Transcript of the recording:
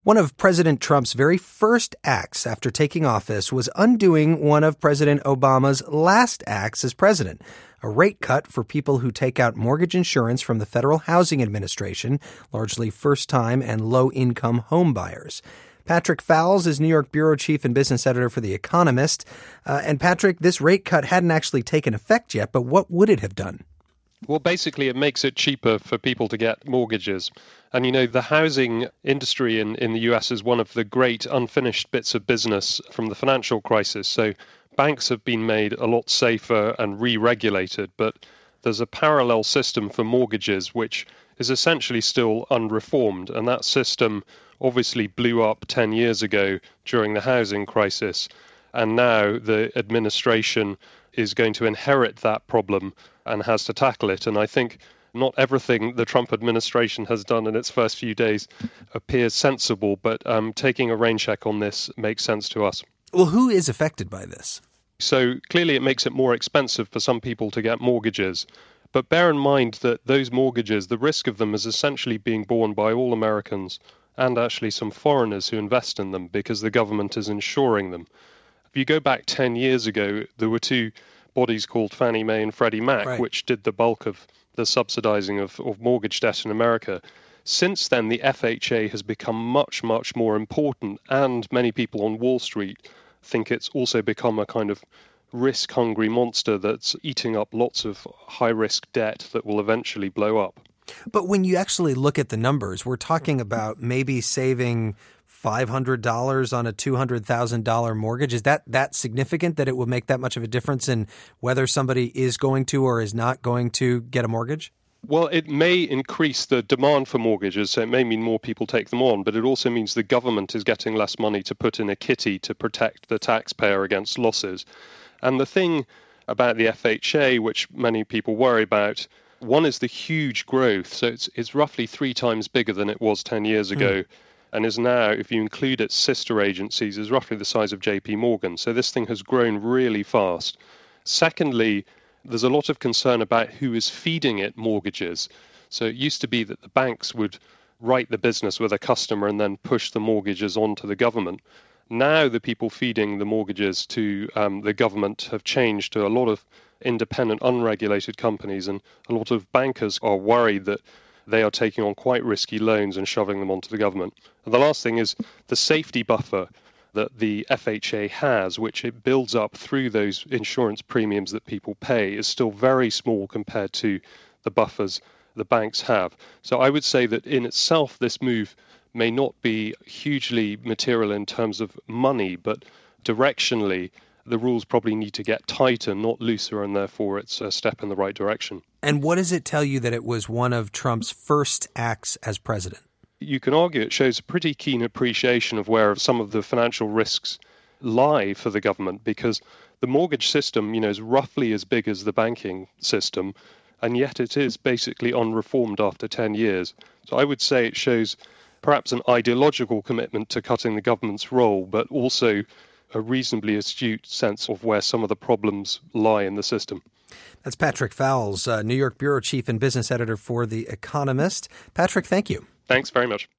One of President Trump's very first acts after taking office was undoing one of President Obama's last acts as president, a rate cut for people who take out mortgage insurance from the Federal Housing Administration, largely first-time and low-income home buyers. Patrick Fowles is New York bureau chief and business editor for The Economist. And Patrick, this rate cut hadn't actually taken effect yet, but what would it have done? Well, basically, it makes it cheaper for people to get mortgages. And, the housing industry in the US is one of the great unfinished bits of business from the financial crisis. So banks have been made a lot safer and re-regulated, but there's a parallel system for mortgages, which is essentially still unreformed. And that system obviously blew up 10 years ago during the housing crisis. And now the administration is going to inherit that problem and has to tackle it. And I think not everything the Trump administration has done in its first few days appears sensible, but taking a rain check on this makes sense to us. Well, who is affected by this? So clearly it makes it more expensive for some people to get mortgages. But bear in mind that those mortgages, the risk of them is essentially being borne by all Americans and actually some foreigners who invest in them because the government is insuring them. If you go back 10 years ago, there were two bodies called Fannie Mae and Freddie Mac, right, which did the bulk of the subsidizing of mortgage debt in America. Since then, the FHA has become much, much more important, and many people on Wall Street think it's also become a kind of risk-hungry monster that's eating up lots of high-risk debt that will eventually blow up. But when you actually look at the numbers, we're talking about maybe saving $500 on a $200,000 mortgage. Is that significant that it will make that much of a difference in whether somebody is going to or is not going to get a mortgage? Well, it may increase the demand for mortgages, so it may mean more people take them on, but it also means the government is getting less money to put in a kitty to protect the taxpayer against losses. And the thing about the FHA, which many people worry about, one is the huge growth. So it's roughly 3 times bigger than it was 10 years ago. And is now, if you include its sister agencies, is roughly the size of JP Morgan. So this thing has grown really fast. Secondly, there's a lot of concern about who is feeding it mortgages. So it used to be that the banks would write the business with a customer and then push the mortgages onto the government. Now the people feeding the mortgages to the government have changed to a lot of independent, unregulated companies, and a lot of bankers are worried that they are taking on quite risky loans and shoving them onto the government. And the last thing is the safety buffer that the FHA has, which it builds up through those insurance premiums that people pay, is still very small compared to the buffers the banks have. So I would say that in itself, this move may not be hugely material in terms of money, but directionally, the rules probably need to get tighter, not looser, and therefore it's a step in the right direction. And what does it tell you that it was one of Trump's first acts as president? You can argue it shows a pretty keen appreciation of where some of the financial risks lie for the government, because the mortgage system, is roughly as big as the banking system, and yet it is basically unreformed after 10 years. So I would say it shows perhaps an ideological commitment to cutting the government's role, but also a reasonably astute sense of where some of the problems lie in the system. That's Patrick Fowles, New York bureau chief and business editor for The Economist. Patrick, thank you. Thanks very much.